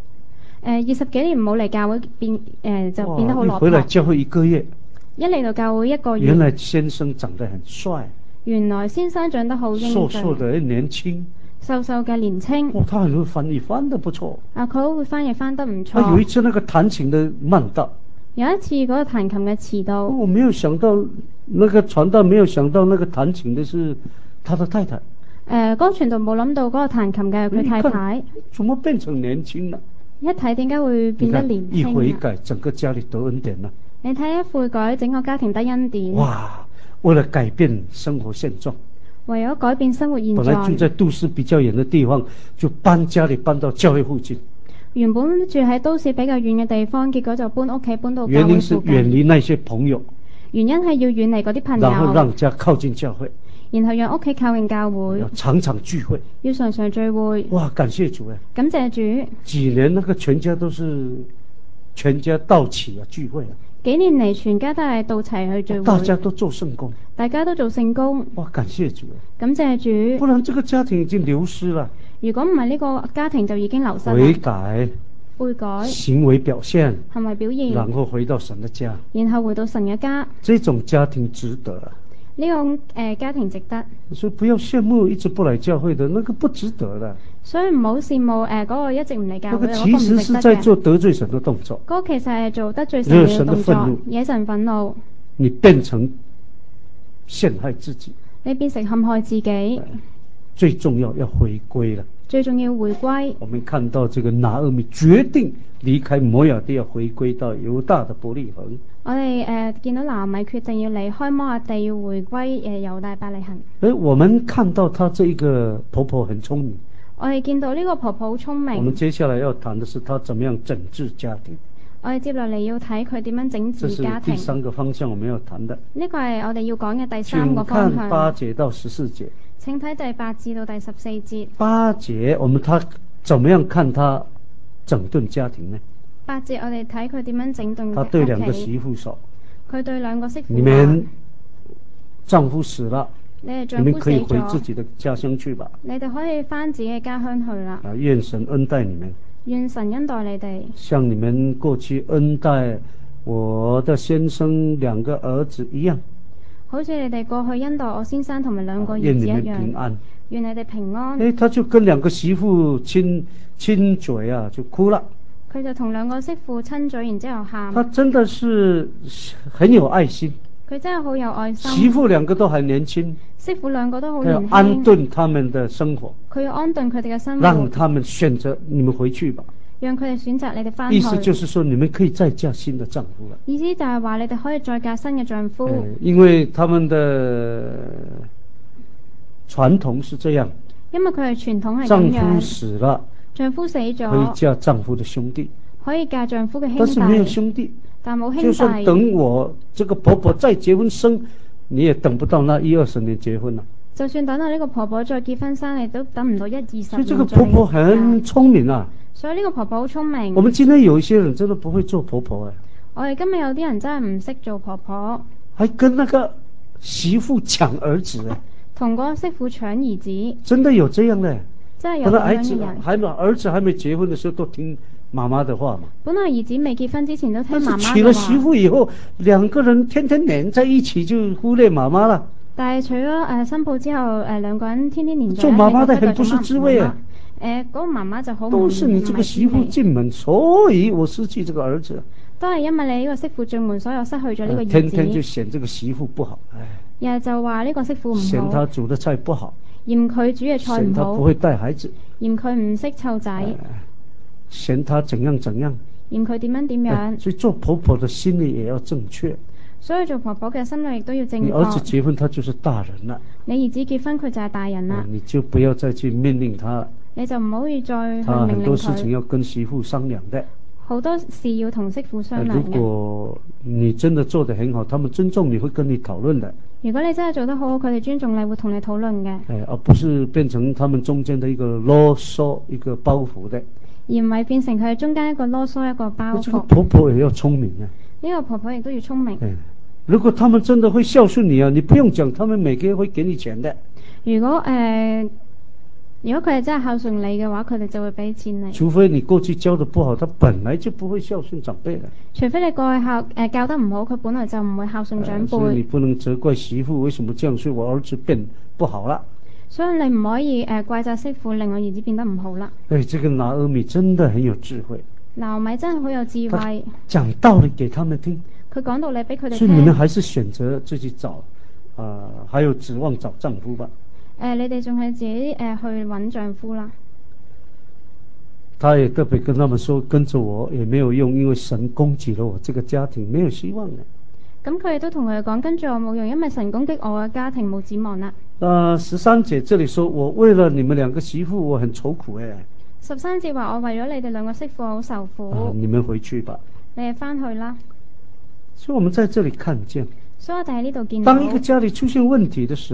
20幾年冇嚟教會，就變得好落魄。 回來教會1個月， 一嚟到教會1個月。 原來先生長得很帥。 原來先生長得好英俊。 瘦瘦的，年輕。 瘦瘦嘅年青。 他很會翻譯，翻得不錯。 佢都會翻譯，翻得唔錯。 有一次那個彈琴的慢到。 有一次嗰個彈琴嘅遲到。 我沒有想到，那個傳道沒有想到那個彈琴的是他的太太。 嗰個傳道冇諗到嗰個彈琴嘅係佢太太。 怎麼變成年輕了？ 一睇點解會變得年輕？ 一悔改，整個家裏得恩典啦。 你睇一悔改，整個家庭得恩典。 哇！為了改變生活現狀。 為咗改變生活現狀。 本來住在都市比較遠的地方，就搬家裏搬到教會附近。 原本住喺都市比較遠嘅地方，結果就搬屋企搬到教會附近。 原因是遠離那些朋友。 原因係要遠離嗰啲朋友。 然後讓家靠近教會。 然後讓屋企靠近教會， 要常常聚會， 要常常聚會。 哇，感謝主啊！ 感謝主。 幾年那個全家到齊啊聚會啊。 幾年嚟全家都係到齊去聚會， 大家都做聖工， 大家都做聖工。 哇，感謝主啊！ 感謝主。 不然這個家庭已經流失了。如果唔係呢個家庭就已經流失啦。悔改，行為表現，然後回到神的家，然後回到神嘅家， 這種家庭值得。 呢種家庭值得。 所以不要羨慕一直不來教會的，那個不值得的。 所以唔好羨慕嗰個一直唔嚟教會， 那個其實是在做得罪神的動作。 嗰個其實係做得罪神嘅動作，惹神憤怒。 你變成陷害自己， 你變成陷害自己。 最重要要回歸了。 最重要回歸。 我們看到這個拿俄米決定離開摩亞地，要回歸到猶大的伯利恆。 我哋見到拿俄米決定要離開摩亞地，要回歸猶大伯利恆。 我們看到她這一個婆婆很聰明。 我哋見到呢個婆婆好聰明。 我們接下來要談的是她怎麼樣整治家庭。 我哋接落嚟要睇佢點樣整治家庭。 這是第三個方向我們要談的。 呢個係我哋要講嘅第三個方向。 請看8節到14節。 請睇第8至到第14節。 8節他怎麼樣看他整頓家庭呢？8節我哋睇佢點樣整頓。 他對兩個媳婦說。 佢對兩個媳婦話。 你們丈夫死了。 你們可以回自己的家鄉去吧。 你哋可以返自己嘅家鄉去啦。 願神恩待你們。 願神恩待你哋。 像你們過去恩待我的先生2個兒子一樣。 好似你哋過去恩待我先生同埋2個兒子一樣。 願你們平安。 願你哋平安。 他就跟2個媳婦親嘴啊，就哭了。 佢就同2個媳婦親嘴，然之後喊。 他真的是很有愛心。 佢真係好有愛心。 媳婦2個都還年輕。 媳婦2個都好年輕。 要安頓他們的生活。 佢要安頓佢哋嘅生活。 讓他們選擇你們回去吧。 讓佢哋選擇你哋返去。 意思就是說，你們可以再嫁新的丈夫了。 意思就係話你哋可以再嫁新嘅丈夫。 因為他們的傳統是這樣。 因為佢哋傳統係咁樣。 丈夫死了。 丈夫死咗。 可以嫁丈夫的兄弟。 可以嫁丈夫嘅兄弟。 但是沒有兄弟。 但冇兄弟。 就算等我這個婆婆再結婚生，你也等不到那10-20年結婚了。 就算等到呢個婆婆再結婚生，你都等唔到1-20年。 所以這個婆婆很聰明啊。 所以呢個婆婆好聰明。 我們今天有一些人真的不會做婆婆啊。 我哋今日有啲人真係唔識做婆婆。 還跟那個媳婦搶兒子啊。 同個媳婦搶兒子。 真的有這樣的。 真係有咁樣嘅人。 兒子還沒結婚的時候都聽媽媽的話嘛。 本來兒子未結婚之前都聽媽媽嘅話。但是娶了媳婦以後，2個人天天黏在一起，就忽略媽媽了。 但係娶咗新抱之後，2個人天天黏在一起， 做媽媽的很不是滋味啊。 嗰個媽媽就好唔都是你這個媳婦進門，所以我失去這個兒子。 都係因為你呢個媳婦進門，所以我失去咗呢個兒子。 天天就嫌這個媳婦不好， 日日就話呢個媳婦唔好， 嫌他煮的菜不好， 嫌佢煮嘅菜唔好， 嫌他不會帶孩子， 嫌佢唔識湊仔， 嫌他怎樣怎樣， 嫌佢點樣點樣。 所以做婆婆的心理也要正確。 所以做婆婆嘅心理亦都要正確。 你兒子結婚，他就是大人啦。 你兒子結婚，佢就係大人啦。 你就不要再去命令他。 你就唔好再去命令佢。 他很多事情要跟媳婦商量的。 好多事要同媳婦商量嘅。 如果你真的做得很好，他們尊重你，會跟你討論的。 如果你真係做得好，佢哋尊重你，會同你討論嘅。 而不是變成他們中間的一個囉嗦、一個包袱的。 而唔係變成佢哋中間一個囉嗦、一個包袱。 這個婆婆也要聰明啊。 呢個婆婆亦都要聰明。 如果他們真的會孝順你啊，你不用講，他們每個月會給你錢的。 如果佢哋真係孝順你嘅話，佢哋就會俾錢你。 除非你過去教得不好，他本來就不會孝順長輩的。 除非你過去教得唔好，佢本來就唔會孝順長輩。 所以你不能責怪媳婦為什麼這樣，所以我兒子變不好了。 所以你唔可以怪責媳婦令我兒子變得唔好啦。 這個拿俄米真的很有智慧。 拿俄米真係好有智慧。 講道理給他們聽。 佢講道理俾佢哋聽。 所以你們還是選擇自己找，還有指望找丈夫吧。 你哋仲係自己去揾丈夫啦。 他也特別跟他們說，跟着我也沒有用，因為神攻擊了我這個家庭，沒有希望嘅。咁佢哋都同佢哋講，跟住我冇用，因為神攻擊我嘅家庭冇指望啦。 13節這裡說，我為了你們2個媳婦，我很愁苦誒。 13節話我為咗你哋2個媳婦好受苦。 你們回去吧。 你哋返去啦。 所以我們在這裡看見， 所以我哋喺呢度見到， 當一個家裡出現問題的時候，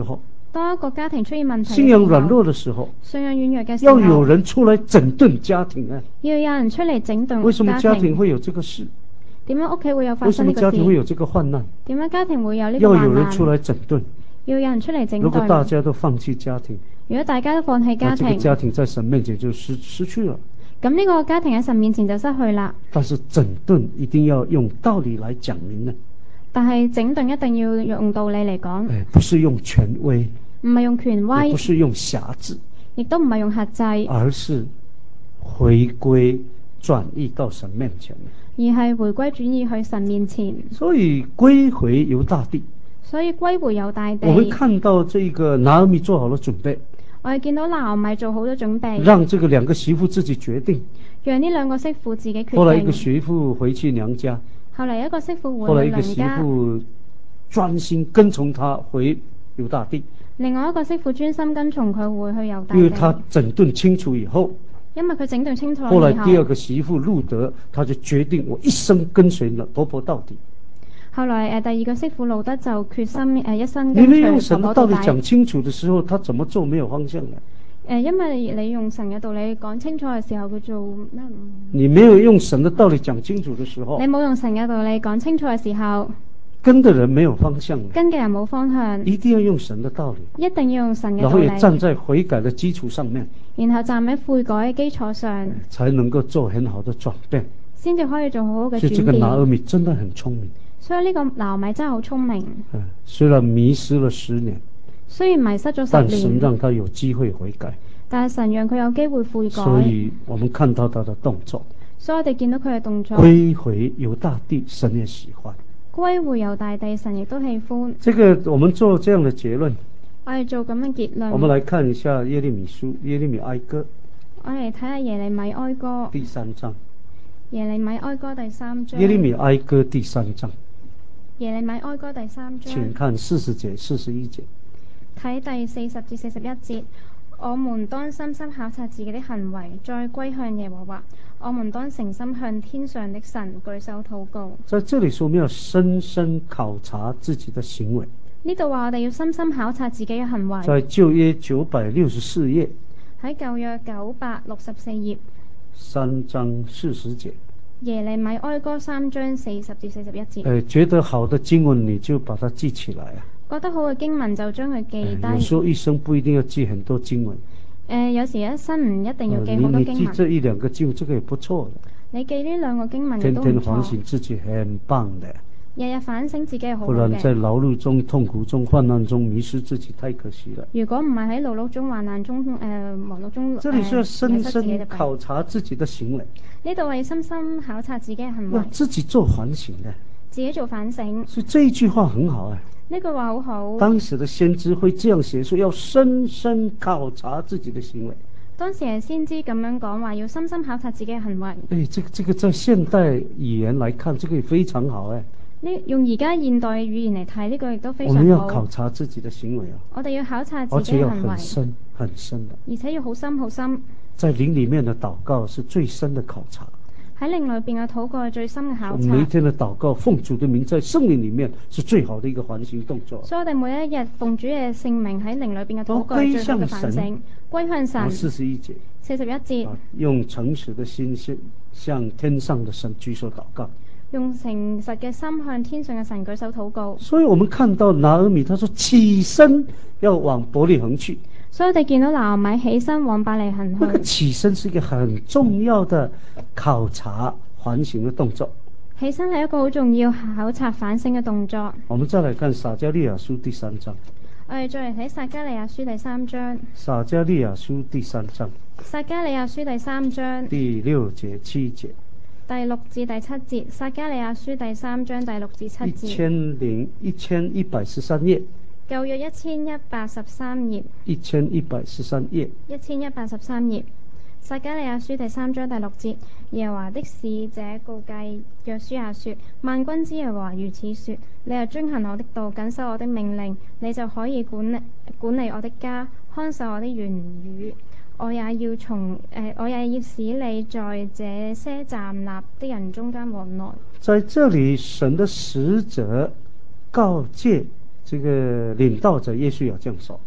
當一個家庭出現問題， 信仰軟弱的時候， 信仰軟弱嘅時候， 要有人出來整頓家庭啊！ 要有人出嚟整頓家庭。 為什麼家庭會有這個事？ 點解屋企會有發生呢個事？ 為什麼家庭會有這個患難？ 點解家庭會有呢個患難？ 要有人出來整頓， 要有人出嚟整頓。 如果大家都放棄家庭， 如果大家都放棄家庭， 這個家庭在神面前就失去了。 咁呢個家庭喺神面前就失去啦。 但是整頓一定要用道理來講明呢。 但係整頓一定要用道理嚟講。 不是用權威， 唔係用權威， 也不是用轄制， 亦都唔係用轄制， 而是回歸轉移到神面前。 而係回歸轉移去神面前。 所以歸回猶大地。 所以歸回猶大地。 我們看到這個拿俄米做好了準備。 我哋見到拿俄米做好咗準備， 讓這個兩個媳婦自己決定， 讓呢兩個媳婦自己決定。 後來一個媳婦回去娘家， 後來一個媳婦回娘家，後來一個媳婦專心跟從他回猶大地， 另外一個媳婦專心跟從佢回去猶大地。 因為他整頓清楚以後， 因為佢整頓清楚以後， 後來第二個媳婦路德，他就決定我一生跟隨了婆婆到底。 後來第二個媳婦路德就決心一生跟隨婆婆到底。你沒用神的道理講清楚的時候，他怎麼做沒有方向嘅。 因為你用神嘅道理講清楚嘅時候，佢做咩？ 你沒有用神的道理講清楚的時候， 你冇用神嘅道理講清楚嘅時候， 跟的人沒有方向， 跟嘅人冇方向。 一定要用神的道理， 一定要用神嘅道理， 然後也站在悔改的基礎上面， 然後站喺悔改嘅基礎上， 才能夠做很好的轉變， 先至可以做好好嘅轉變。 所以這個拿俄米真的很聰明。 所以呢個拿俄米真係好聰明。 雖然迷失了10年， 雖然迷失咗10年， 但神讓他有機會悔改。 但係神讓佢有機會悔改。 所以我們看到他的動作。 所以我哋見到佢嘅動作。 歸回猶大地，神也喜歡。 歸回猶大地，神亦都喜歡。 這個我們做這樣的結論。 我哋做咁嘅結論。 我們來看一下耶利米書，耶利米哀歌。 我哋睇下耶利米哀歌第3章。 耶利米哀歌第3章。 耶利米哀歌第3章。 耶利米哀歌第3章。 請看40節、41節。 睇第40至41節。我們當深深考察自己的行為，再歸向耶和華。我們當誠心向天上的神舉手禱告。在這裡說，我們要深深考察自己的行為。 呢度話我哋要深深考察自己嘅行為。 在舊約964頁。 喺舊約964頁。 3章40節。 耶利米哀歌3章40至41節。 覺得好的經文你就把它記起來啊。 覺得好嘅經文就將佢記低。 有時候一生不一定要記很多經文。 有時一生唔一定要記好多經文。 你記這1、2個經文，這個也不錯的。 你記呢2個經文亦都唔錯。 天天反省自己很棒的。 日日反省自己係好嘅。 不然在勞碌中、痛苦中、患難中迷失自己，太可惜了。 如果唔係喺勞碌中、患難中、忙碌中， 這裡是要深深考察自己的行為。 呢度係深深考察自己嘅行為。 自己做反省的。 自己做反省。 所以這一句話很好啊。 呢句話好好。當時的先知會這樣寫，說要深深考察自己的行為。 當時係先知咁樣講話，要深深考察自己嘅行為。 這個在現代語言來看，這個也非常好誒。 用而家現代嘅語言嚟睇，呢個亦都非常好。 我們要考察自己的行為啊。我哋要考察自己嘅行為。 而且要很深很深的。 而且要好深好深。 在靈裡面的禱告是最深的考察。 喺靈裏邊嘅禱告係最深嘅考察。 每一天的禱告，奉主的名在聖靈裡面是最好的一個反省動作。 所以我哋每一日奉主嘅聖名喺靈裏邊嘅禱告係最好嘅反省。歸向神。41節。41節。 用誠實的心向天上的神舉手禱告。 用誠實嘅心向天上嘅神舉手禱告。 所以我們看到拿俄米，他說起身要往伯利恆去。 所以我哋見到拿俄米起身往伯利恆去。 那個起身是一個很重要的考察反省的動作。 起身係一個好重要考察反省嘅動作。 我們再來看撒迦利亞書第3章。 我哋再嚟睇撒迦利亞書第3章。 撒迦利亞書第3章。撒迦利亞書第3章。 第6節、7節。 第6至第7節。撒迦利亞書第3章第6至7節。 1113頁。 舊約1113頁。 1113頁。 1113頁。撒迦利亞書第3章第6節。耶和華的使者告誡約書亞說：萬軍之耶和華如此說，你若遵行我的道，謹守我的命令，你就可以管理我的家，看守我的言語。我也要使你在這些站立的人中間往來。在這裡， 神的使者告誡這個領導者約書亞這樣說。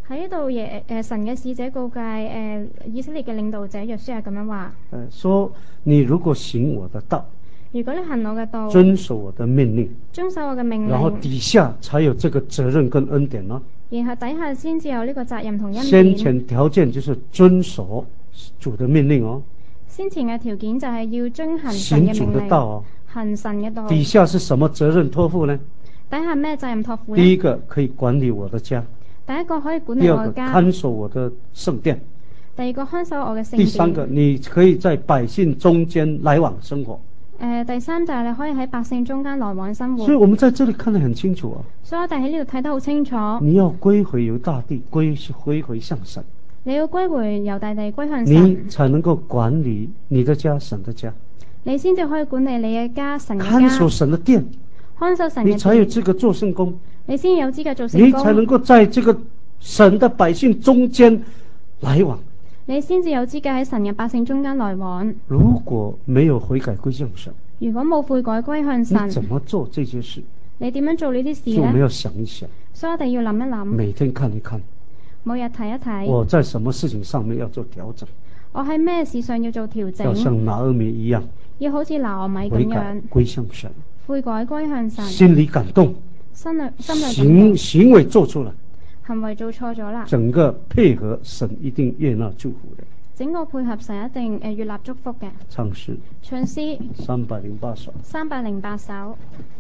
喺呢度神嘅使者告誡以色列嘅領導者約書亞咁樣話： 說你如果行我的道， 如果你行我嘅道， 遵守我的命令， 遵守我嘅命令， 然後底下才有這個責任跟恩典咯。 然後底下先至有呢個責任同恩典。 先前條件就是遵守主的命令哦。 先前嘅條件就係要遵行神嘅命令， 行主的道哦， 行神嘅道。 底下是什麼責任託付呢？ 底下咩責任託付呢？ 第一個可以管理我的家， 第一個可以管理我嘅家。 第二個看守我的聖殿， 第二個看守我嘅聖殿。 第三個你可以在百姓中間來往生活。 第三就係你可以喺百姓中間來往生活。 所以我們在這裏看得很清楚啊。 所以我哋喺呢度睇得好清楚。 你要歸回猶大地，歸回向神。 你要歸回猶大地，歸向神， 你才能夠管理你的家，神的家。 你先至可以管理你嘅家，神嘅家。 看守神的殿， 看守神嘅殿， 你才有資格做聖工。 你先有資格做聖工， 你才能夠在這個神的百姓中間來往。 你先至有資格喺神嘅百姓中間來往。 如果沒有悔改歸向神， 如果冇悔改歸向神， 你怎麼做這些事？ 你點樣做呢啲事呢？ 所以我們要想一想， 所以我哋要諗一諗， 每天看一看， 每日睇一睇， 我在什麼事情上面要做調整？ 我喺咩事上要做調整？ 要像拿俄米一樣， 要好似拿俄米咁樣， 悔改歸向神， 悔改歸向神， 心裏感動， 心裏行為做出來， 行為做錯咗啦， 整個配合神一定悅納祝福的。 整個配合神一定悅納祝福嘅。 唱詩 308首。 308首。